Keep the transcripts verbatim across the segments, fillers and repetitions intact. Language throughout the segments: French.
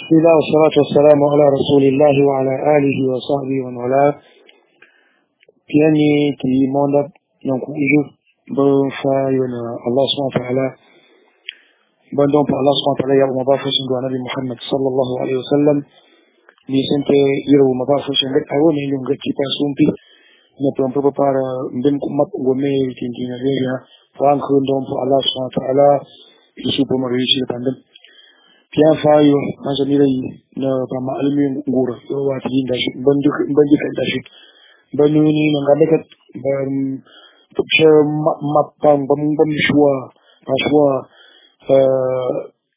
بسم الله والصلاة والسلام على رسول الله وعلى آله وصحبه ومن والاه. Piani ti monda non kuju bon fa yona Allah subhanahu wa ta'ala bon don Allah subhanahu wa ta'ala ya mabafu sun do Nabi Muhammad sallallahu alaihi wasallam ni sente yiro mabafu sun ga awo ne yunga kita sumpi ne prom pro para mbem kumat gome tintina ya fa an kun don Allah subhanahu wa ta'ala isu po mari shi pandem pian fayo manjamira na ba ma'almin ngura yo wa tin da shi bandu bandu kan da shi banu ni nga dekat ban picture mapang bam bam shua paswa eh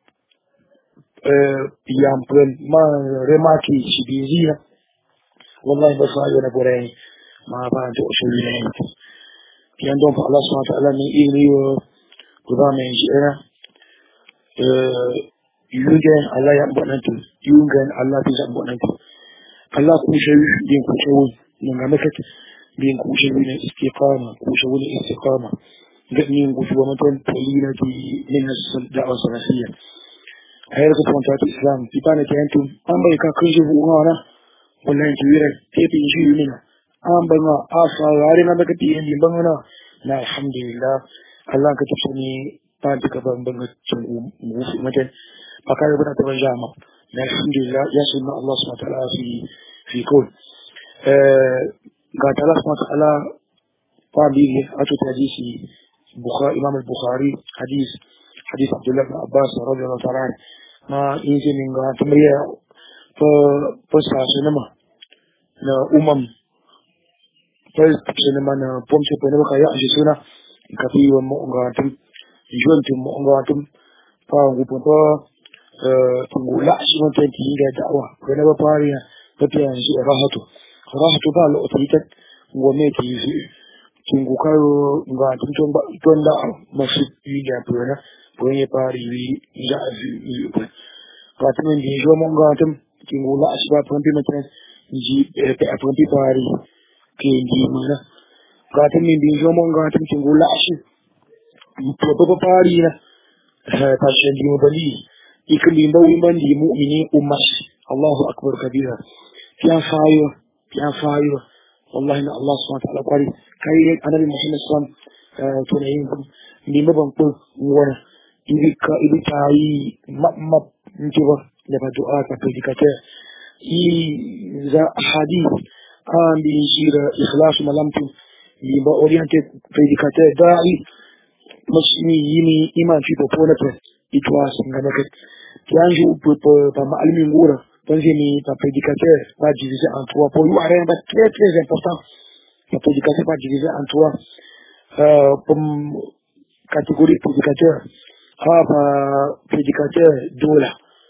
eh yang pun ma remaki sibizia wallahi basayo na bore ma ba to shuli ne kian don Allah subhanahu wa ta'ala ni ili ko ba men jira eh yugen Allah ya bonantu yugen Allah bisa bonantu Allah ku shi din ku shi nga meket bin ku shi ne istiqama ku shi ne istiqama gadni ku shi wa mutan polina di min da'wa salafiyya hayar ku ta islam tipana ke antum an bai ka kun shi ngana wallahi jiwira ke bin shi ne an ban ma afa yare na daga tin din bangana na alhamdulillah Allah ka tafi ta duka ban ban cin mu mutan akaya bana ta jama na alhamdulillah ya sunna Allah subhanahu wa ta'ala fi fi kul قال الله سبحانه وتعالى قال به أتت حديث بخاري إمام البخاري حديث حديث عبد الله بن عباس رضي الله تعالى عنه ما يجي من قال تمرية فبسع سينما نا أمم فبسع سينما نا بومشي بنبقى خيا جسنا كفي ومؤنغاتم جونتم مؤنغاتم فانغوبا تقول لا شو أنت تيجي دعوة بنبقى باريا بتيجي راحته rahatu ba lo otikat ngome ti kingukayo nga tuntomba tonda masjid ya pura poye pari wi ja wi katmen di jo monga tam kingula asba pampi matan ji pe pampi pari ke ndi mana katmen di jo monga tam kingula ashi popo pari na ta shendi mobali ikli mbawi mbandi mu'mini ummas Allahu akbar kabira ya fayo ya fayo wallahi na Allah subhanahu wa ta'ala kwari kai annabi Muhammad sallallahu alaihi wasallam to ne yin ni maban ko wona ibi ka ibi tayi map map ntiba da ba du'a ka predicate i za hadith an bi shira ikhlas malamtu ni ba oriente predicate da'i masni yini iman fi popona pe itwa singana ke yanju pa ma'almi ngura donc ni ta prédicateur va diviser en trois pour nous rien de très très important la prédication va diviser en trois euh comme catégorie prédicateur ah prédicateur dola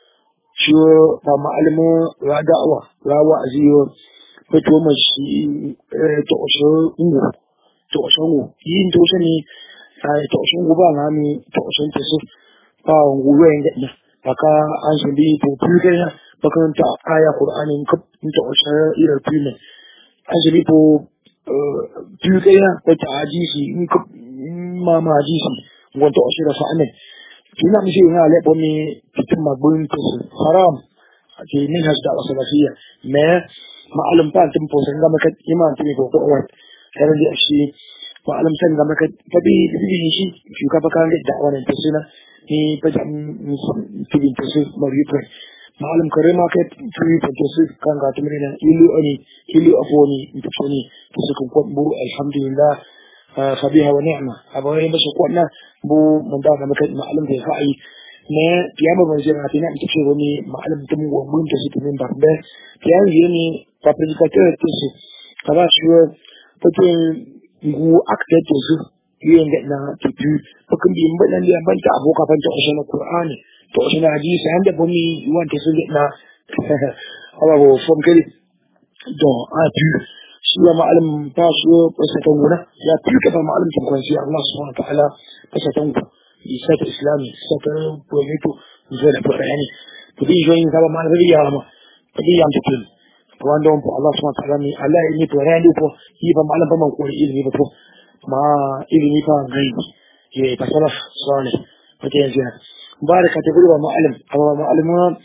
sur pa ma'almu wa da'wa wa wa'aziyo to mashi to so ngu to so ngu yin to sani ai to so ngu ba na mi to so ntesu pa ngu wenge na aka an shi to plus makaranta aya Qur'anin kap inta usara ila prime ajali po tuya ko ta hadisi in kap mama hadisi wanda usara fa amen kina mishi ina le bo mi fitin magbun to haram ake ne hasda salafiyya me ma'alim ta tin po sanga maka iman tin ko ko wat kada da shi ma'alim san ga maka tabi tabi shi shi ka baka da da'awan ta suna ni ba jam tin to su mariyo معلم كريمة كت في تجسد كان قاتم لنا إلو أني إلو أفوني إنتفوني تسكن قوت بو الحمد لله فبيها ونعمة أبوهي بس قوتنا بو من دانا مكت معلم في فعي ما تياما بنزيراتنا إنتفوني معلم تمو ومون تسكن من باربه تيام يني فابريكاتور تسك كذا شو تكين نغو أكتر تسك yin da na tutu bakan bi mbadan da ban ta aboka ban ta ushan Qur'ani to ushan hadisi an da bumi wanda sun na Allah bo fon kali don a tu shi ma ma'alim ta so fasatan guna ya tuka ba ma'alim tun kwanci Allah subhanahu wa ta'ala fasatan ku isa ta islami sata projeto zai da Qur'ani to bi join ka ba ma'alim ya ma to bi yam tutun wanda Allah subhanahu wa ta'ala ni Allah ni to rani ko yi ba ma'alim ba man ko ilmi ba to ma ilimi fa gaibi ye ta salaf salih wace yanzu baraka ta gurba ma'alim amma ma'alim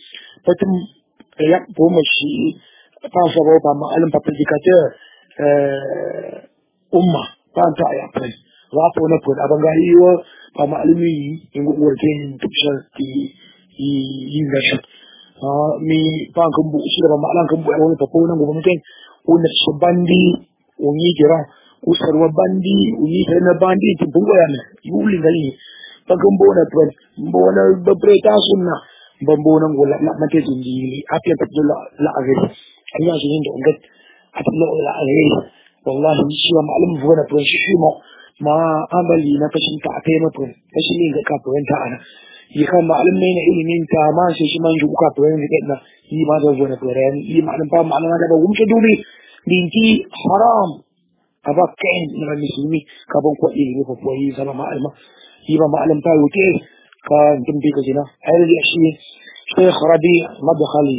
Potom ya pomoci pas savoir pas mal un prédicateur euh umma pas ta ya pres wa po na po abangali yo pa malumi ingo working tuksha ti i leadership ah mi pa kumbu sila ba malang kumbu ay wala pa po nang gumamiten una sabandi unyi jira usarwa bandi unyi na bandi ti bungo yan yuli ngali pagumbo na po mbona babreta sunna bambunang wala na mate hindi api ang tatlo la agad kaya siya hindi ugat tatlo la agad wallahi siya maalam buwan na po siya mo maamali na kasi kape mo po kasi hindi ka po yung taan ika maalam na yung ilimin tama siya siya man yung ka po yung hikit na hindi maalam buwan na po rin hindi maalam pa maalam na ba umsa duli binti haram abak kain na misumi kabang kwa ili po po yung sama maalam hindi maalam pa uti كان جنبي كذا هذا الشيء شيخ ربيع مدخلي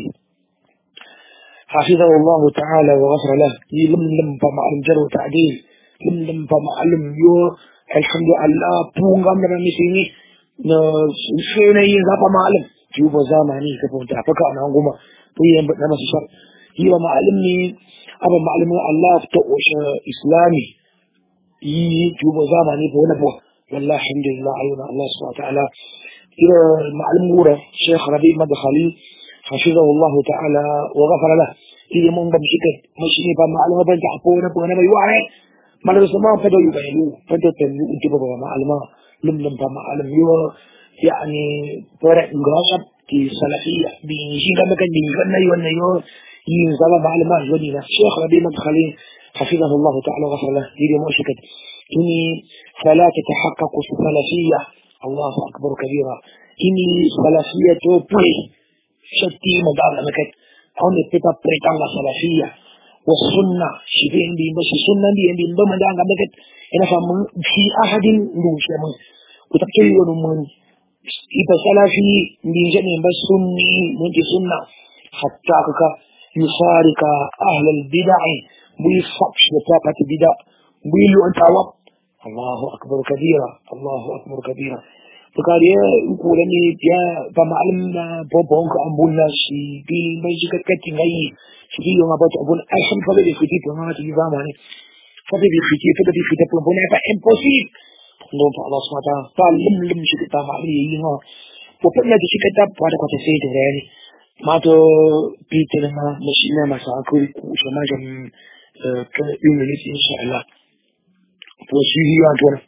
حفظه الله تعالى وغفر له لم لم فمعلم جر وتعديل لم لم فمعلم يو الحمد لله بون قام لنا مسيني نسينا ينزل فمعلم جوب زماني كفون تعفك أنا أقوم بيهم بنما سشر هي معلمني أبا معلم الله فتوش إسلامي يجوب زماني بونا بوه والله الحمد لله عيونا الله سبحانه وتعالى إلى معلم غورة شيخ ربيع مدخلي حفظه الله تعالى وغفر له إلى من بمشكل مشيني فمعلمة بنت حفونا بغنا ما يوعي ما لرسما فدو يبعلو فدو تنو انت بابا معلمة لم لم فمعلم يو يعني فرق نغاشب كي سلفية بينشين كما كان بينشينا يوانا يو ينزل معلمة جديدة شيخ ربيع مدخلي حفظه الله تعالى وغفر له إلى مشكل إني فلا تتحقق السلفية الله أكبر كبيرا إني سلفية بوي شتي مدار مكت هون تبقى بريتان سلفية والسنة شبين بين بس السنة بين بين بمدار مكت أنا فهم في أحد نوش من وتبكي ونمن إذا سلفي بين جميع بس سني من السنة حتى كك يشارك أهل البدع ويفقش لطاقة البدع ويلو أنت عوض الله أكبر كبيرا الله أكبر كبيرا فقال يا يقول أني يا فمعلم بابونك أمبولا شي بي ميجي كتكتي غي شي يوم أبوت أقول أحسن فبدي فتي فما تجي فاماني فبدي فتي فبدي فتي فبنا فإمبوسيب نوم الله سبحانه وتعالى قال لم لم شي كتاب معلي يها وفنا دي شي كتاب بعد كنت سيد يعني ما تو بيتنا مشينا مساكل وشما جم كيومينيت إن شاء الله وسيدي أنتونا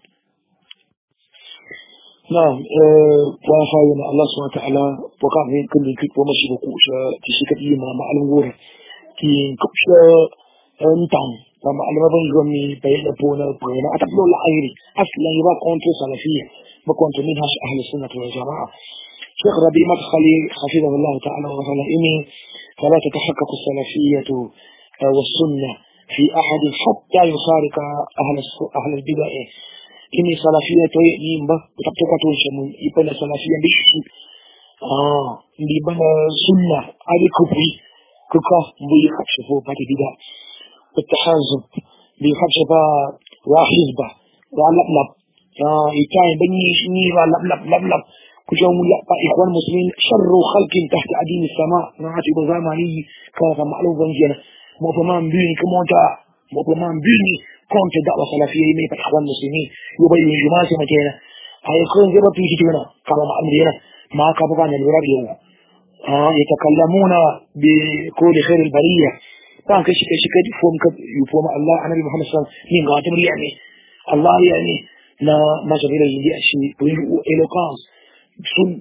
نعم وفاينا الله سبحانه وتعالى وقع من كل كتب ومشي بقوش تشيكت إيما معلم غورة كي كبش انتان فمعلم بنجومي بيئة بونا بونا أتبلو العيري أصلا يبقى كونتو سلفية بكونتو منهاش أهل السنة والجماعة شيخ ربيع مدخلي حفظه الله تعالى وغفله إني فلا تتحقق السلفية والسنة في أحد حتى يشارك أهل أهل البدع إني سلفية تويين به وتبتكتون شمون يبنى سلفية بشي آه يبنى سنة على كفري كوكا بيخشفوا بعد بدع والتحازب بيخشفوا وحزبة ولبلب آه يتاين بني شني ولبلب لبلب كجوم يأبى إخوان المسلمين شر خلق تحت عديم السماء نعاتي بزاماني كان معلوم بنجينا مطمان بيني كمونتا مطمان بيني كنت دعوة سلفية يمي إخوان المسلمين يبين جماسي متينا هاي كون زيبا بيجي تينا كما معلومين ما كابقان الوراد يوم آه يتكلمون بقول خير البرية فان كشي كشي كشي فهم يفهم الله عن نبي محمد صلى الله عليه وسلم من قاتم يعني الله يعني لا ما جميل يدي أشي ويلو إلوكاس sun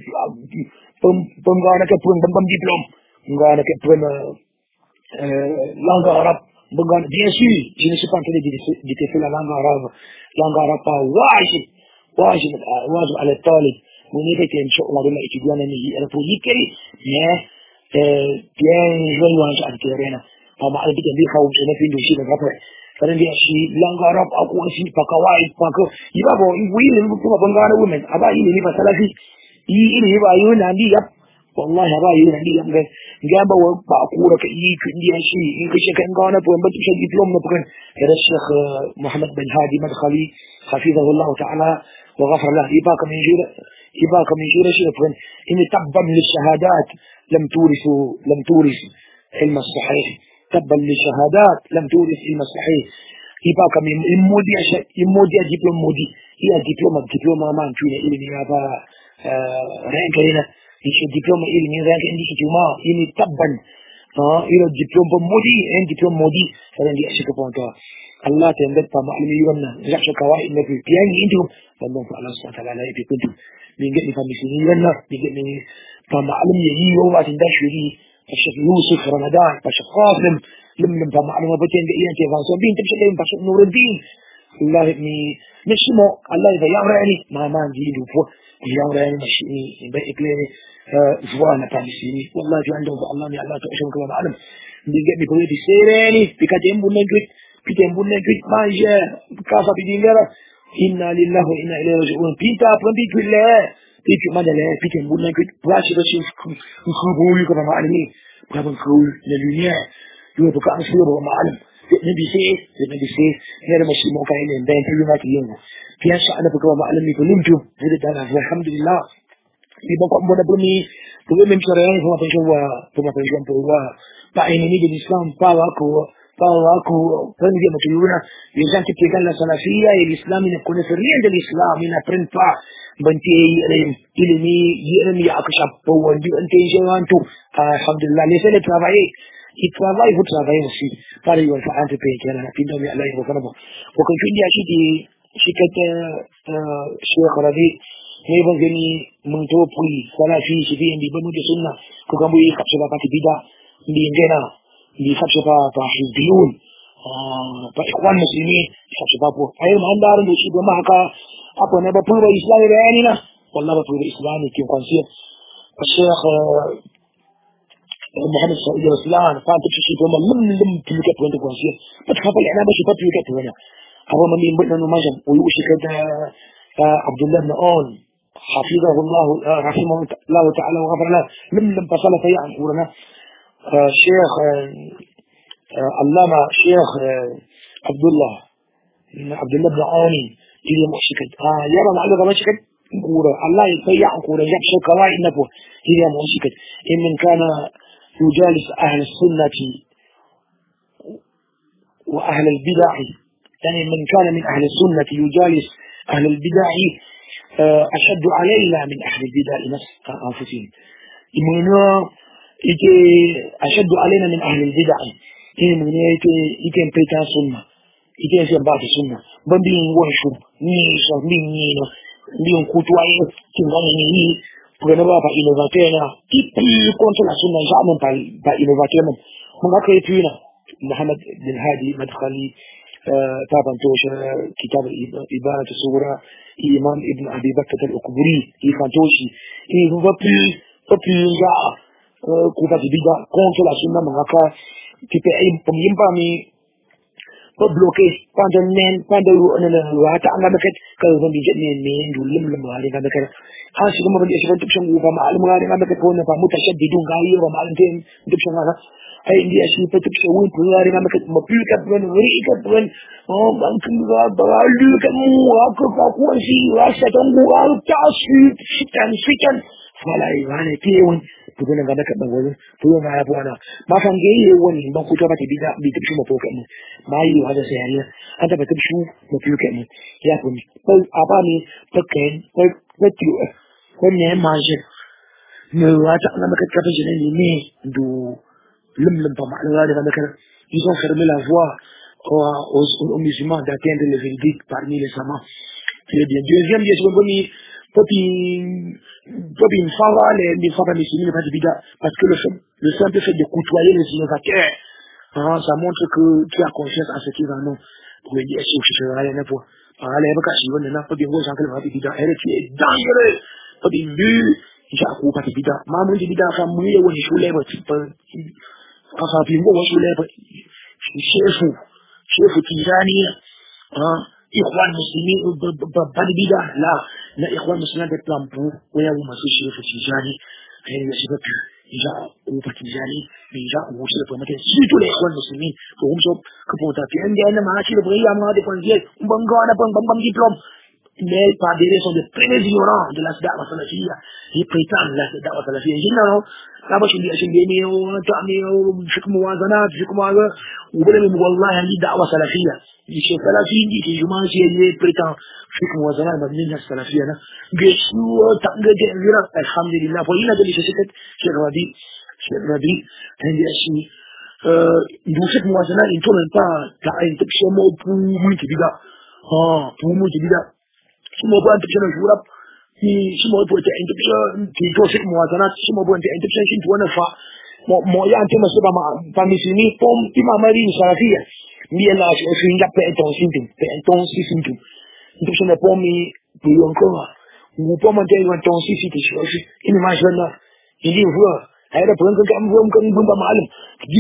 penggawa ke pun bambam diplom penggawa ke pun langkah Arab penggawa dia sih jenis sepan tadi di di tefila langkah Arab langkah Arab wajib wajib wajib على الطالب ونيبت إن شاء الله بما إتجانا نجي أنا بوليكي نه بيان جوان وانش عن كيرنا فما على بيت أمريكا ومشينا في دوشي نقطع فلن دي أشي langkah Arab aku أشي فكواعد فك يبقى يقول لهم بقى بنغانا ومن أبا يلي يبقى سلفي يلي يبقى يقول عندي يب والله أبا يقول عندي يب جاب وبأقولك يك عندي أشي إنك شيء كان غانا بقول بس مش الدبلوم نبغى هذا الشيخ محمد بن هادي مدخلي حفظه الله تعالى وغفر له يبقى من جيل يبقى من شيء شيء فن إن تبا للشهادات لم تورث لم تورث علم الصحيح تبا للشهادات لم تورث علم الصحيح يبقى من المودي المودي دبلوم مودي هي دبلوم دبلوم ما نشوفه إلى نيابة رانك هنا إيش دبلوم إلى نيابة عندي كتيما إني تبا ها إلى دبلوم مودي إن دبلوم مودي فلان دي أشوف بونتا الله تندت معلم يوانا رجع كواي إنه في بيان عندهم فالله الله سبحانه وتعالى يبيكونتم من جد فمسلمين يوانا من جد من فمعلم يجي هو عندنا شوري فشف يوسف رمضان فشف قاسم لم لم فمعلم بتين بيان كيف سبين تمشي لين فشف نور الدين الله يبني نشمو الله إذا يعراني ما ما نجيله فوق يعراني مشيني يبقى إبلاني زوانا فمسلمين والله في عندهم الله يا الله تعيشهم كما معلم من جد بيقول لي سيراني بكتيم بنجد بكتيم بنجد ما جاء كافة بديننا إنا لله وإنا إليه راجعون بيتا بنبي كله بيجي ما دله بيجي نقولنا كده براشي براشي نخبوي كذا معلمين كذا نخبوي للدنيا يوم بكرة نصير هو معلم نبي سيء نبي سيء نرى ماشي موقع إلين بين كل ما تيجي في أشياء أنا بكرة معلم يقول لمتو هذا ده الحمد لله يبقى كم بنا بني بقول من شرعين هو تجوا ثم تجوا تجوا بعدين نيجي الإسلام باوكو باوكو فنجي متجونا يجان تبتكر السلفية الإسلام يكون في الريان الإسلام هنا برنفا بنتي إلمي يرمي أكشف بوندي أنت إنجوانتو الحمد لله ليس لترابعي يترابعي هو ترابعي مسي فاري والفعان تبين كنا في دومي الله يبارك وكان في عندي أشياء شركة الشيخ ربيع نيبان جني من توبي سلفي شفي عندي بنود السنة كوكامبو يكبر بابا تبيدا بينجنا بيكبر بابا حزبيون بإخوان مسلمين بيكبر بابا أيام عندنا نشيد معك أبو نبى بورا إسلامي بعيننا والله بورا إسلامي كيف قنصير الشيخ محمد سعيد رسلان فان تبشي دوما لم لم تلقى وانت قنصير بتخاف الإعلام بس بتلقى هنا أبو من يمبلنا نماجم ويوشي كده عبد الله بن أون حفظه الله رحمه الله تعالى وغفر له لم لم تصل في عن قولنا الشيخ علامة الشيخ عبد الله عبد الله بن عوني إلى مشكل آه يرى معلومة مشكل قوله الله يطيع قوله يبشر كواي نبوه إلى مشكل إن من كان يجالس أهل السنة وأهل البدع يعني من كان من أهل السنة يجالس أهل البدع أشد علينا من أهل البدع نفس أنفسهم إنه يجي أشد علينا من أهل البدع إنه يجي يجي بيتا سنة يجي يجي بعض السنة بمبين وشو نيشا مينينا بين كتوعي كنغاني بغنبا با إنوفاتينا كيبي كونت la sunna جامن با با إنوفاتينا من أكي فينا محمد بن هادي مدخلي طبعا توش كتاب إبانة الصورة إمام ابن أبي بكر الأكبري كان توشي إيه هو بي بي جاء كوفا تبيدا كونت la sunna من أكا كيبي أي بميمبا مي ببلوكي pendant men pendant وهذا أنا بكت كذا بيجي من دولم لما هذا كذا كذا هذا كم بدي أشوف تبشر وفا معلم هذا كذا بكت هون فمتشددون غاير ومعلم تين تبشر هذا أي عندي أشوف تبشر وين كل هذا كذا بكت مبيل كبرن وري كبرن أو ممكن هذا بعلو كمو أكو كأكون شيء واسطة مو أو تعصب شتان شتان فلا يعني كيون تقول أنا كذا كذا بقول تقول أنا أبوانا ما كان جاي يوم ما كنت أبغى تبيدا بيتبشر مفوق كأنه ما يو هذا سهل أنت بتبشر مفوق كأنه يا كم بل أباني بكين بل بتيو كم يوم ماجر نوات أنا ما كنت كفاش إني مي دو لم لم طبعا هذا كذا كذا يسون خرم الأفواه أو أو مسلمان داتين de l'évêque parmi les samans très bien deuxième je suis venu Popi, Popi une fois les les fois parmi les pas de bida parce que le fait, le simple fait de côtoyer les innovateurs, hein, ça montre que tu as confiance en ce qui va non. Pour dire si je fais rien pour, ah les bagages ils vont n'a pas de gros gens qui bida, elle est dangereux, pas de but, j'ai à coup pas de bida, maman de bida femme mouillée ou je voulais pas, enfin puis moi je voulais pas, chef chef Tijani, hein. إخوان مسلمين بدبيدا لا لا إخوان مسلمين بتلامبو ويا ومسيح شيخ تيجاني هي السبب جاء وبتيجاني جاء وصل بمكان سيدو الإخوان المسلمين فهم شوف كبوتا في عندي أنا ما أشيل بغيا ما هذا كونجيل بنقو أنا بن بن بن دبلوم mais par des sont des premiers ignorants de la da'wa salafiyya. Ils prétendent la da'wa salafiyya. Généralement, là, moi, je dis, je dis, mais on a mis, je suis muazanat, je suis comme ça, ou bien, mais wallah, il y a da'wa salafiyya. Il est salafi, il dit, je mange, il prétend, je suis muazanat, mais il y a salafiyya, là. Geshu, tanga, tanga, alhamdulillah. Pour il a donné ce secret, Cheikh Rabi, Cheikh Rabi, il dit, si, euh, vous faites muazanat, il ne tourne pas, t'as un peu de mot pour moi, tu dis, ah, pour moi, tu dis, si mo buan tibshan jurab si si mo buan interruption ti to sik mo azana si mo buan interruption shin to na fa mo mo ya ante ma seba ma pa misini pom ti ma mari salafia mi la o fin la pe ton sintum pe ton si sintum interruption na pom mi pu encore ou pom ante yon ton si si ti so ini ma jona ili vo ayda pon kan kam vo kan bumba malam di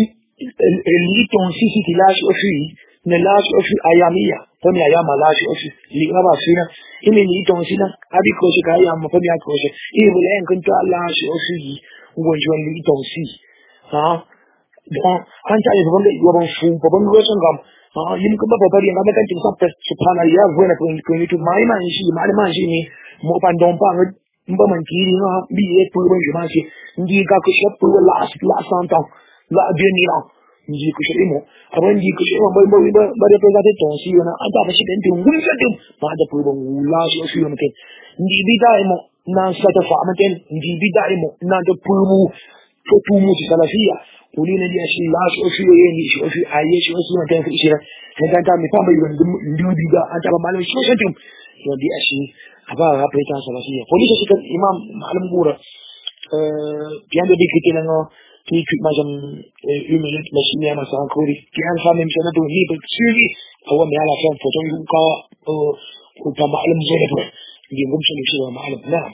li ton si si ti la o fi ne la o fi ayamia pom ayama la o fi li ngaba fina ini ni don sina abi ko shi kai amma fa biya ko shi eh bula en kun ta Allah shi o shi won ji wani don si ha don an ta yi ban da yawan fu ban go san gam ha yin kun ba bari ngam kan tin sabta subhana ya wona ko ko ni to mai man shi mai man shi ni mo pan don pa mba man kiri ha bi e pu ban ji ma shi ndi ka ko shi pu la la santa la bien ni la ndi ko shi mo abin ndi ko shi mo ba ba ba da ta don si yana an ta ba shi den dun gun sa dun ba da pu ban la shi shi yo mke ndi bi da mo na sa ta fa mten ndi bi da mo na da pu mu to tu mu salafia ulina dia shi la shi shi ye ni shi shi aye shi shi mten fi shi ne kan ta mi fa ba yo ndi bi da an ta ba malam shi shi dun yo di ashi aba ga pe ta salafia polisi shi kan imam malam gura euh bien de dikite na qui qui m'a jamais eu mais la chimie m'a ça encore qui a fait même ça de lui parce que هو mais à la fin faut donc quand quand معلم زين ده دي مش مش معلم نعم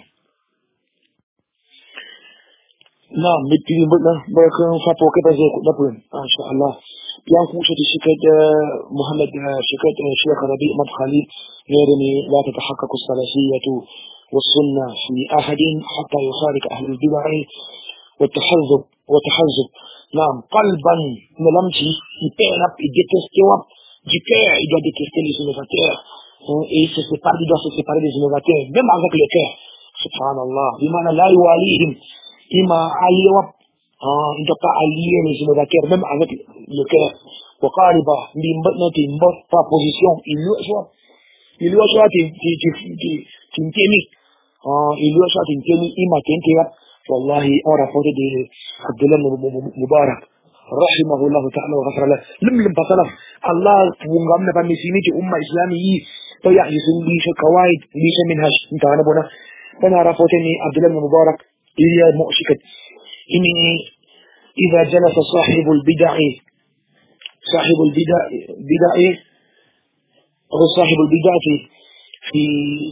نعم بتجي بدنا بكون فاتوكه بزي ده بقول ان شاء الله بيان خوشه شركه محمد شركه الشيخ ربيع مدخلي يرمي لا تتحقق السلفيه والسنه في احد حتى يخالف اهل البدع والتحزب وتحزب نعم قلبا ملمتي يبين اب يدتستوا جكا il doit détester les innovateurs et se séparer il doit se séparer des innovateurs même avec le cœur subhanallah bimana la yuwalihim ima aliwa ah il doit pas allier les innovateurs même avec le cœur وقاربا بمبنا تيمبا pas position il lui soit il lui soit ti ti ti ti temi ah il lui soit temi ima tentia والله on rapporte de Abdullah Mubarak رحمه الله تعالى وغفر له لم لم بصلف الله ونغمنا بمسيمي أمة إسلامية طيع يسن ليش قواعد ليش منهج انت أنا بنا فأنا رفوتني عبد الله المبارك إلى مؤشكت إني إذا جلس صاحب البدع صاحب البدع بدع أو صاحب البدع في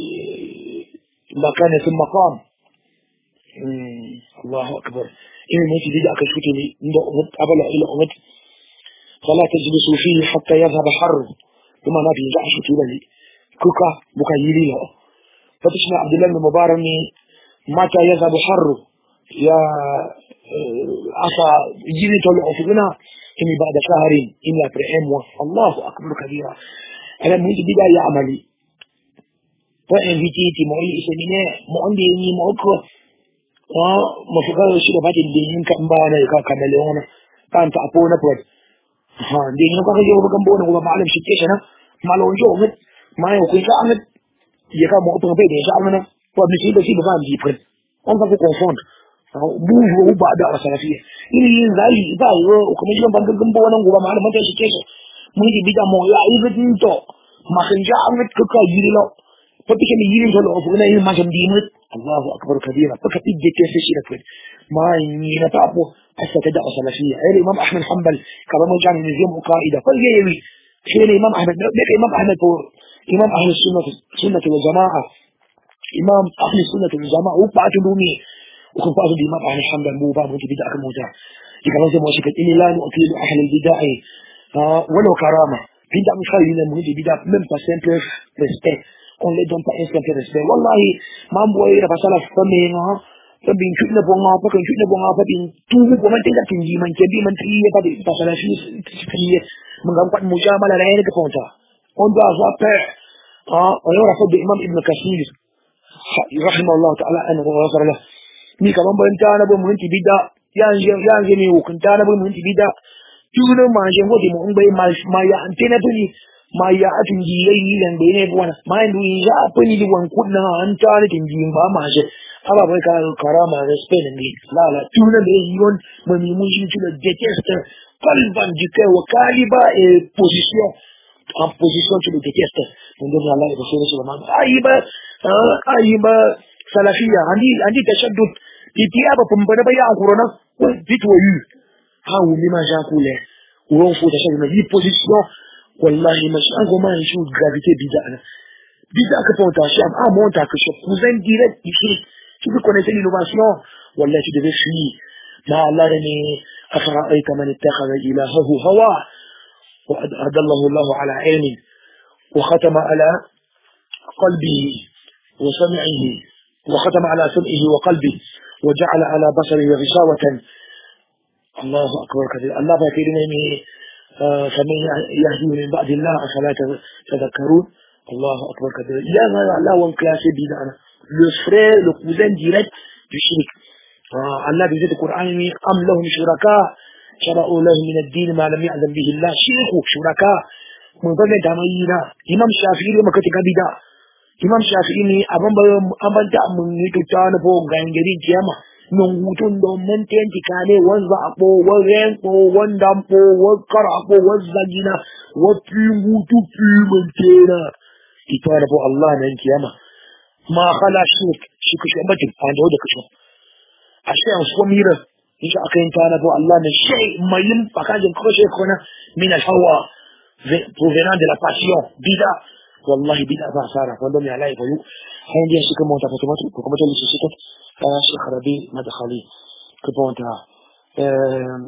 مكان ثم قام الله أكبر إن ما في بدع كشوتني ندق أبلا إلى أمد فلا تجلسوا فيه حتى يذهب حره ثم ما في جعش تولي كوكا بكايلي له فتشنا عبد الله بن مبارك متى يذهب حره يا عصا يجي تولي أفقنا إني بعد شهر إلا برحم الله أكبر كبيرا أنا من بدع يعملي وإن فيتيتي معي إسميناء معندي إني معكو ah mafukaro shi da fadin da yin kan ba na ka kamale wona kan ta apo na pod ha din ko ka yo kan bona ko malam shi ke shana malon jo mit mai ko ka amet ya ka mo ko be da sha amana ko bi shi da shi ba ji fred on ka ko confond bu bu ba da salafiya ini yin zai ba yo ko mi ban ban bona ko ba malam ta shi ke shi mun ji bi da mo ya ibin to ma kan ja amet ko ka yiri lo ko bi ke mi yiri to lo ko na yin ma kan di mit الله أكبر كبيرا فكت إجي كيف شيء ما ينتابه حتى تدع سلفية أي الإمام أحمد حنبل كما مجان نزيم قائدة فالجيوي شيء الإمام أحمد لك إمام أحمد هو إمام أهل السنة السنة والجماعة إمام أهل السنة والجماعة وبعد دومي وكن فاضل الإمام أحمد حنبل مو باب وانت بدأ كموتا إذا نزم وشكت إني لا نؤتي أهل البدع ولو كرامة بدأ مش خير من مهدي بدأ من بسنتر respect on les donne pas un certain respect wallahi mambo ira pasala fami no to bin chutna bonga pa kan chutna bonga pa bin tu ko man tinga tingi man ke bi man triye pa bi pasala fi triye mangam pat mujamala la ene ke ponta on doit avoir peur اه ويورا فد امام ابن كثير رحمه الله تعالى انه غفر له ni kaman ban ta na ban mun ti bida yan yan ne hukun ta na ban mun ti bida tuno ma je ngode mo ngbe ma ma ya antena tuni ma ya atin ji yayi yan be ne bona ma ndu ya apani di wan kunna an ta ne tin ji ba ma je aba bai ka karama respect ne la la tuno ne yon mo mi mun shi tuno deteste kalban dike wa kaliba e position en position tu le détestes on donne Allah et Rasul sallallahu alaihi wasallam ayiba salafiyya andi andi tashaddud titiya ba pumbana ba ya corona ditwa yu ha wu mi ma ja kule wo fo tashaddud ni position wallahi ma sha goma shi gravité bid'a bid'a que pour ta cham ah monta que je cousin direct ici tu veux connaître l'innovation wallahi tu devais fuir ma Allah ni afra'aita man ittakhadha ilahahu hawa وأدله الله على علم وختم على قلبه وسمعه وختم على سمعه وقلبه وجعل على بصره غشاوة الله أكبر كثير الله فاكرين فمن يهدي من بعد الله أفلا تذكرون الله أكبر كثير يا الله وانكلاسي بيدانا le frère le cousin direct du shirk Allah disait au Coran أم لهم شركاء شرعوا له من الدين ما لم يعلم به الله شيخ شركاء من ضمن دمينا إمام الشافعي لما كتب بدا إمام الشافعي ني أبان أبان تأمن نتوتان فوق غانجري كيما نوتون دومن تنتي كاني وانزا أبو ورين أبو واندام أبو وكرا أبو وزاجنا وفيموتو فيمن تينا إتوان فوق الله من كيما ما خلا شرك شرك شعبتك عنده هذا كشف أشياء سوميرة إن شاء الله كان أبو الله من شيء ما ينفع كان ينقش يكون من الهوى provenant de la passion bida wallahi bida ba sara wanda mai alai bayu hayan da shi kuma wata fatima ko kuma tali shi ta Sheikh Rabi madkhali ko bonta euh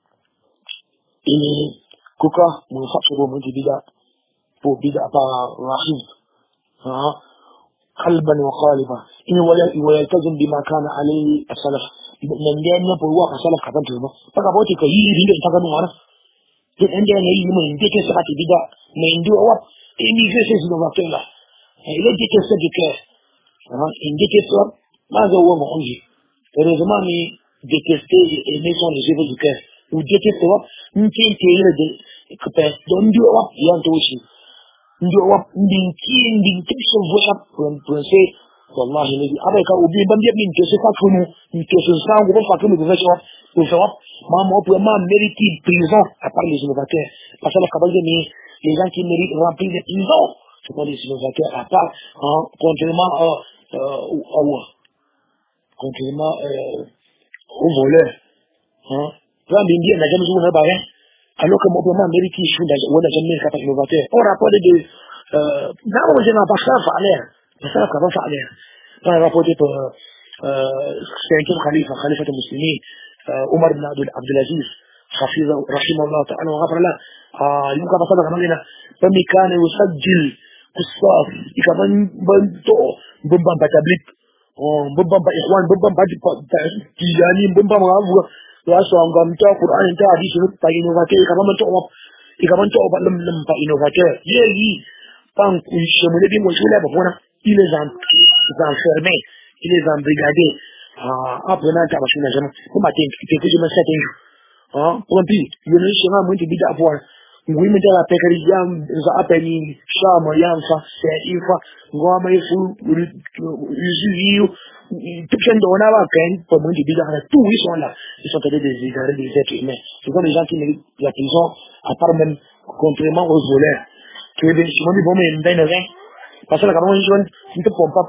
ini kuka mun fasu mun bida po bida ba rahim ha qalban wa qaliba in wala yaltazim bima kana alayhi as-salaf nan da ne po wa salaf ka bantu ba baka bauti ka yi rinda ta ganu wala duk inda ne yi mun dake sa ta bida mai ndo wa emi je se no va là il est dake sa dike hein in dake sa ma zo wa mo onji heureusement ni détester et aimer son les œuvres du cœur ou détester wa nti nti de que pe don ndo wa yanto shi ndo wa ndin ki ndin tibso voya pour penser wallahi ne abai ka ubi ban bi min to se fa kunu ni to se sa go fa kunu de fa pour faire maman pour ma mérite prison à part les innovateurs parce que la cabale de les gens qui méritent remplir des prisons c'est pas les innovateurs à part hein, contrairement à euh, contrairement euh, aux voleurs hein là bien n'a jamais joué pas rien alors que mon maman mérite je suis on n'a jamais capable innovateur on rapporte de euh non je n'ai pas ça à l'air ça ça va faire l'air on a rapporté pour euh cinquième khalifa khalifa des musulmans عمر بن عبد العزيز حفظه رحمه الله تعالى وغفر له يمكن بصدق عملنا فمي كان يسجل قصاص كمان بنتو بمبا بتابليك بمبا إخوان بمبا تجاني بمبا معه واسو عم تا قرآن تا حديث تا إنوفاتير كمان بنتو كمان تو لم لم تا إنوفاتير يلي بان كويشمونه بين وشوله بفونا il les a enfermés il les a brigadés après n'a pas changé jamais pour matin tu que je me sais un jour hein pour puis il ne sait pas moi tu dis d'avoir oui mais la pécari jam za apeni chama yam fa c'est il fa ngoma yefu usuiu tout ce qu'on a va quand pour moi tu dis là tous ils sont là ils sont allés des égarés des êtres humains c'est comme les gens qui méritent la prison à part même contrairement aux voleurs que des gens qui vont même dans rien parce que la caméra jaune tu te pompe pas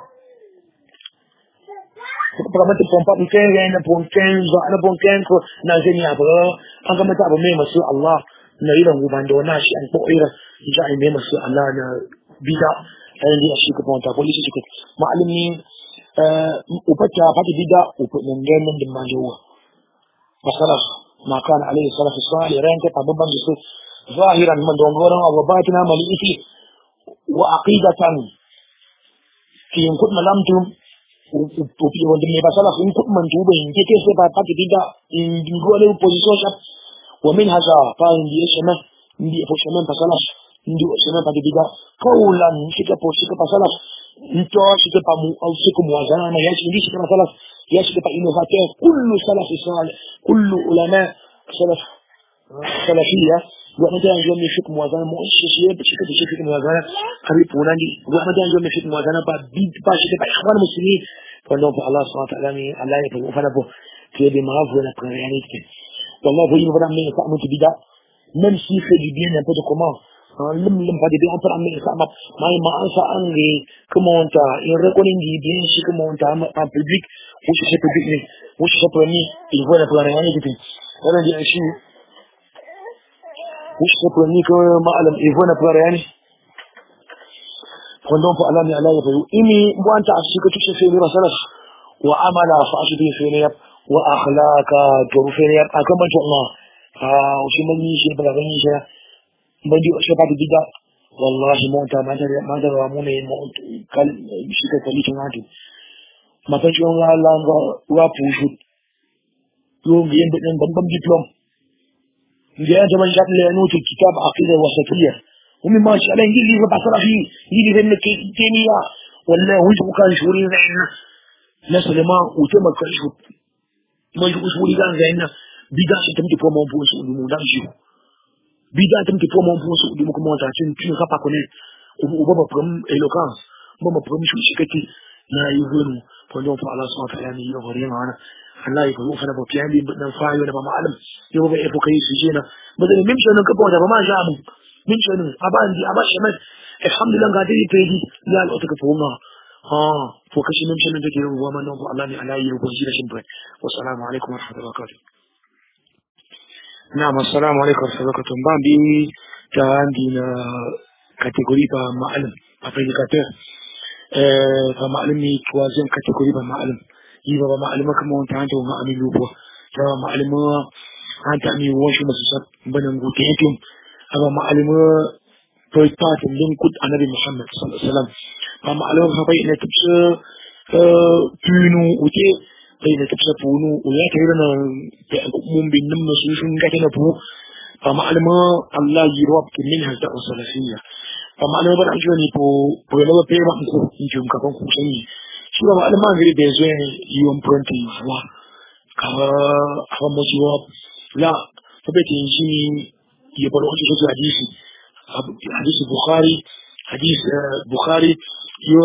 probablement pompa pour quinze ans pour quinze ans pour quinze na zenia bro an ga mata ba mai masu Allah na yi rangu bando na shi an ko ira ja ai mai masu Allah na bida ai ndi shi ko ponta police shi ko ma'alimi eh upata fati bida upata ngenen din majowa masala ma kana alayhi salatu salih ranka tabban su zahiran man don goran wa batina maliki wa aqidatan fi kun malamtum upi wanda ne ba sala sun kudman tuba in ke sai ba fati bida in gole position shap wa min haza fa in di shema in di position pa sala ndio sema pa bid'a kaula shika po shika pa salaf nto shika pa mu au shika muwazana na yashi ndio shika pa salaf yashi pa innovateur kullu salaf salih kullu ulama salaf salafiyya wa madan jo mi shika muwazana mu shika shika shika muwazana kari punandi wa madan jo mi shika muwazana pa bid pa shika pa ikhwan muslimin pendant pour Allah subhanahu wa ta'ala ni Allah ya pour fana pour que des marabouts de la réalité wallah vous vous ramenez ça mon bid'a même s'il fait du bien n'importe comment lum lum pas de bien on peut amener ça ma ma ma ça en comment ta il reconnaît bien ce que mon ta en public ou c'est public mais ou c'est premier il voit la réalité on a dit ici ou c'est premier que معلم il voit la réalité pendant pour Allah ni Allah ya fayu imi wanta ashika tushe fi rasulullah wa amala fa ashbi fi niyab wa akhlaqa turufi niyab akama Allah ah shi man yi shi bala gani shi bandi shi ba bid'a wallahi mon ta ma da ma da mu ne mu kal shi ka kali tun hatu ma fa shi Allah Allah wa pushu yo biyan bidin babban diploma ngiya da man shatle ya nuti kitab aqida wasatiyya ومن ما شاء الله يجي لي ربع صلاة فيه يجي لي ذنك كيمياء ولا وجه كان شوري زينا ناس لما وتم كان شو ما يجوا شوري كان زينا بيدا تمتي بومون بوس ودمو دامشيو بيدا تمتي بومون بوس ودمو كمان تعرفين كيف كابا كونه وبابا برم إلوكانس بابا برم شو شكتي لا يقولون فلون فعلا صوت يعني يغرين معنا الله يقولون فانا بطيان لي بدنا نفاعي وانا بمعلم يبقى يبقى كيس يجينا بدل نمشي انا كبوة بما جامو من شنو أبان دي أبان شمال الحمد لله قاعدين يبيدي لا لا أتكفونا ها فوكش من شنو تجي وما نوم الله على يوجد شنبه والسلام عليكم ورحمة الله وبركاته نعم السلام عليكم ورحمة الله وبركاته بامبي تاندينا كاتيجوري بمعلم أبليكاتور فمعلمي توازن كاتيجوري بمعلم يبقى بمعلمك ما أنت عنده ما أمي لوبه فمعلم أنت أمي واشو مسجد بنقولتهم هذا معلم تويتات من كود النبي محمد صلى الله عليه وسلم فمعلم فبين تبص بينو وتي بين تبص بونو ولا تيرنا مم بينم مسوشون كاتنا بو فمعلم الله يروب من هذا الصلاحية فمعلم بنا جوني بو بولا بيرم كو يجوم كابون كوشني شو معلم ما غير بيزوين يوم برنتي وا كها هذا مجواب لا فبيتي يجي يقول أنت شو حديث حديث البخاري حديث بخاري يو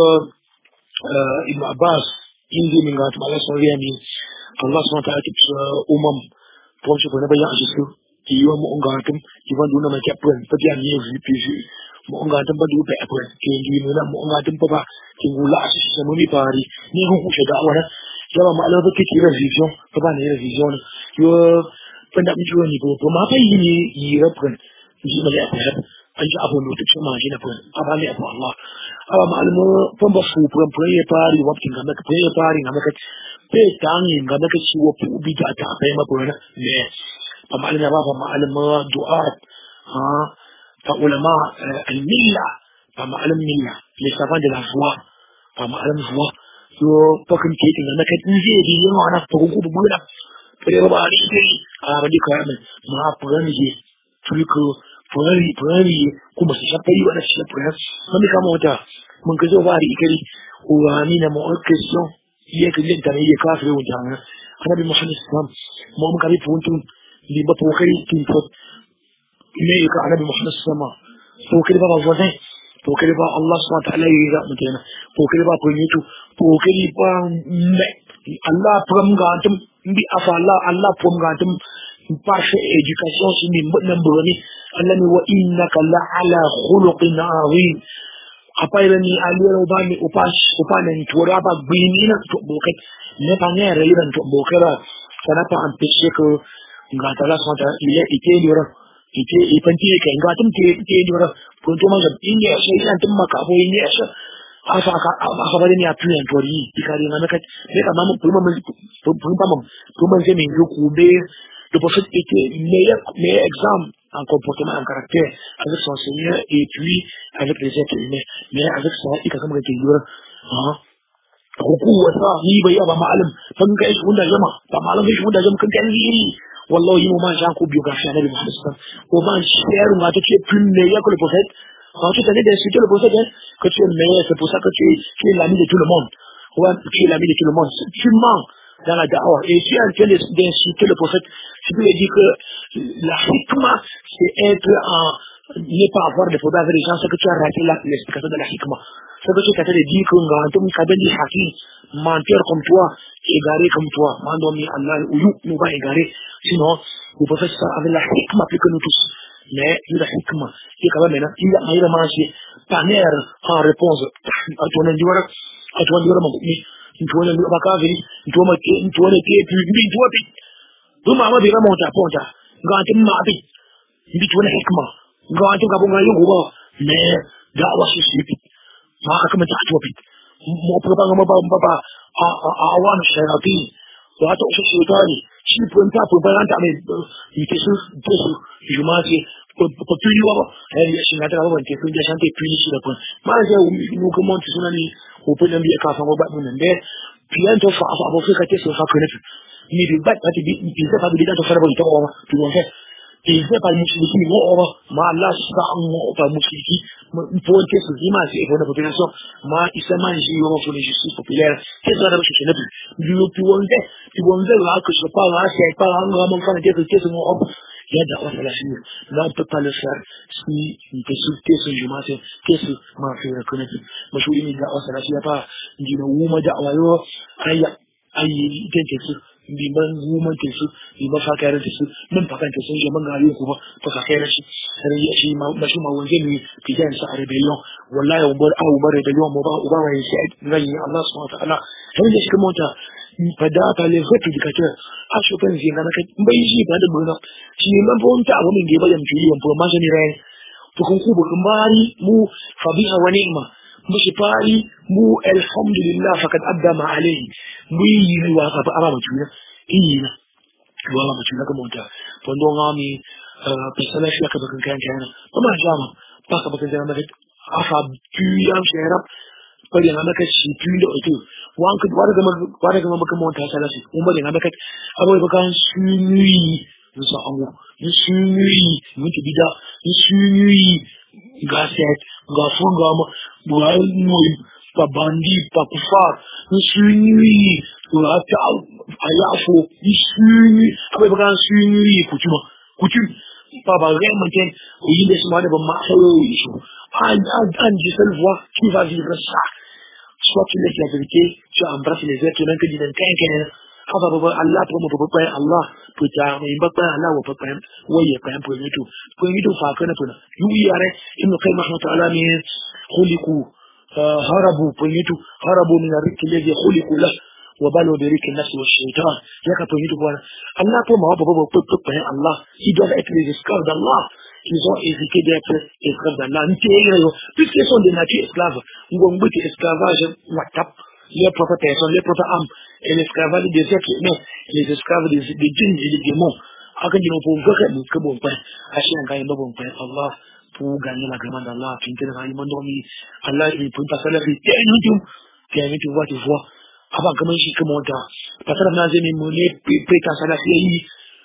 ابن عباس إنجي من قاتم على سورياني الله سبحانه وتعالى تبس أمم فهم شو بنا بيان جسو يو مؤن قاتم يوان دونا ما كأبرن فتيان يوزي بيزي مؤن قاتم بدو بأبرن كينجي منا مؤن قاتم بابا كينجو لا أسيس سمومي باري نيهو كوشة دعوانا جوا معلومة بكتير رزيزيون طبعا هي رزيزيون يو pendak menjual ni pun, mengapa ini European? Jadi mana apa? Anjak apa nutup semua jenis pun. Apa ni apa Allah? Apa maklum pembasu pemperai pari, waktu kami keperai pari, kami ket petangin, kami ket siwa pubi data apa yang apa pun. Ne, apa maklum apa? Apa maklum doa, ha, pak ulama al-millah, apa maklum millah, lisafan de la foi, apa maklum foi. So, pakai kita kami ket uji di yang mana pokok bulan. Everybody say, ah, but you can't. My friend is trick. Friend, friend, come on, shut up. You are shut up. Let me come out. Man, because of what he can. Uani na mo question. Ye kile tani ye kafir unjanga. Anabi Muhammad sallam. Mo mkari puntu. Liba pokari tinto. Ime ka Anabi Muhammad sallam. Pokari ba wazai. Pokari ba Allah subhanahu wa ta'ala yiga mutena. Pokari ba punyitu. Pokari ba me. Allah pramgantum bi afalla Allah pramgantum parche education sini mbodna mboni Allah ni wa innaka la ala khuluqin azim apa ni aliyero bani upas upane ni tora ba binina to boket ne bane rayran to bokera sanapa ampeshe ko ngatala sota ile ite dira ite ipanti ke ngatum te te dira punto ma inge sai antum makabo inge asa asa asa bari ni apu en tori ikari na mekat ne kama mo puma mo puma mo puma nge min ku be le prophète était meilleur meilleur exemple en comportement en caractère avec son Seigneur et puis avec les êtres humains mais avec son ikaka mo ke dira ha ruku wasa ni bai ba ma'alim kan kai shi wanda jama ba malam kai shi wanda jama kan kai ni Wallah, il moment j'ai encore biographie avec le Mohammed. Au moment cher, on va te tuer plus meilleur que le prophète. Quand tu t'es d'insulter le prophète, hein, que tu es meilleur, c'est pour ça que tu es, tu es l'ami de tout le monde. Ouais, tu es l'ami de tout le monde. Tu mens dans la da'wah. Et tu es en train d'insulter le prophète. Tu peux lui dire que la hikmah, c'est être en, ne pas avoir de problème avec les gens, c'est que tu as raté l'explication de la hikmah. C'est que tu es en train de dire que Ngantum Kabeli Hakim, menteur comme toi, égaré comme toi, Mandomi Allah, ou nous va égarer. Sinon, vous pouvez faire ça avec la hikmah plus que nous tous. Mais il a hikmah. Il quand même, il a il a mangé paner en réponse à ton endureur, à ton endureur, mais tu vois le bakavi, tu vois le tu vois le pied, puis tu vois puis. Donc maman dit vraiment ta ponta. Ngantum ma puis. Bi tu vois hikmah. Ngantum ka bonga yugo mais dawa shi shi. Ma aka mata to puis. Mo prepara mo ba papa a a awan shayati. Wato shi shaytani. Shi punta prepara ta me itesu itesu jumati pour plus loin eh shi ngata ba bonke kun ja shante puis shi da kun. Ma ja mu ko monti sunani o pe nambi ka fa mo ba mun nde. Puis to fa fa bo fe ka te so fa connaître. Mais de battre pas de il sait pas de dans to fa ba to wa tu vois fait. Il sait pas mushriki mo wa ma Allah sa mo pas mushriki pour que ce dima c'est pour la population ma isama ji yo pour les justice populaire qu'est-ce que ça veut dire du tu wonde tu wonde là que je parle là c'est pas un grand fan de que c'est mon homme il y a d'avoir la chine là on peut pas le faire si il peut soutenir ce jument c'est qu'est-ce que m'a fait reconnaître moi je voulais me dire ça là il y a pas dit le ou ma da'wa yo aïe aïe qu'est-ce bi ban woman ke su bi ba fa kare su mun fa kan ke sun je ban gari ku ba to ka kare shi sai ya shi ma ma shi ma wanje ni ki jan sa rebellion wallahi umbar au umbar rebellion mo ba uba wa shi ngani Allah subhanahu wa ta'ala sai ya shi mota fada ta le zati dikatar a shi kan zai ngana kai bai shi ba da burna shi man fa wanta abu min ge ba da mutuli yan ma shi ni rai to kun ku bu bari mu fabiha wa ni'ma mushi fari mu alhamdulillah fakat adda ma alayhi mu yi wa ka ara mu tuna yi na wa ma tuna ka monta to ndo ngami pesala shi ka bakan kan kana to ma jama ba ka bakan kana mai afa tuya shera bari na maka shi tuya oto wan ka wada ga wada ga maka monta sala shi umma ne na maka abai bakan suni musa ango suni mutu bida suni gaset gafunga buai moi pabandi pakufar suni urata ayafo suni abai bakan suni kutuma kutum baba remonten il est smart de ma so an an an je seul vois qui va vivre ça soit tu laisses la vérité tu embrasses les êtres humains que disent quelqu'un haka baba Allah to mu baba Allah to ta mai baba Allah wa baba waye kan ko ni to ko ni to fa kana to yu yare in kai rahmatullahi min khuliqu harabu ko ni to harabu min arrik alladhi khuliqu la wa balu bi rik an-nafs wa shaytan yaka to ni to Allah to ma baba baba Allah he doit être les esclaves d'Allah ils ont hérité d'être esclaves d'Allah puisqu'ils sont des natures esclaves ngombe esclavage watap les propres personnes, les propres âmes, et l'esclavage des êtres humains, les esclaves des, des djinns et des démons. Akan jino pour vrai nous que bon père, Hachem gagne bon père, Allah pour gagner l'agrément d'Allah, qui est dans le monde dormi, Allah il peut passer la vie, t'es un tout, t'es un tu vois, tu vois, avant que moi j'y commande, parce que dans une monnaie, prétend à la fille,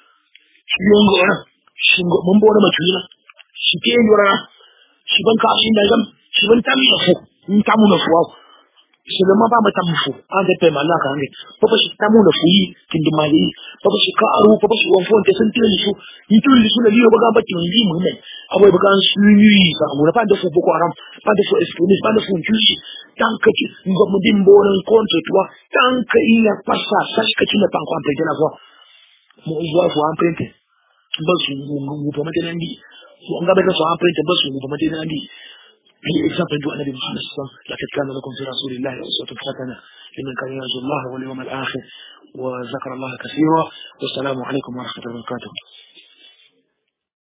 shingora, shingo, mon bon homme tu là, shikengora, shiban kashin dagam, shiban tamifu, ntamu na fwa. Seulement pas mettre mon fou en des paiements là quand même papa je tamu le fouille qui de mali papa je karu papa je on fonte sen tele su ni tout le su le lieu baga ba ti ngi mu men abo ba kan suñuy sa mu pas de fou boko haram pas de fou extrémiste pas de fou tuji tant que tu ngo mu dimbo non contre toi tant que il n'y a pas ça sache que tu n'es pas encore emprunté la voie mon voie faut emprunter bas mu pas mettre lundi on va mettre ça emprunter bas mu pas mettre lundi exemple دعاء النبي محمد صلى الله عليه وسلم لقد كان لكم في رسول الله أسوة حسنة لمن كان يرجو الله واليوم الآخر وذكر الله كثيرا والسلام عليكم ورحمة الله وبركاته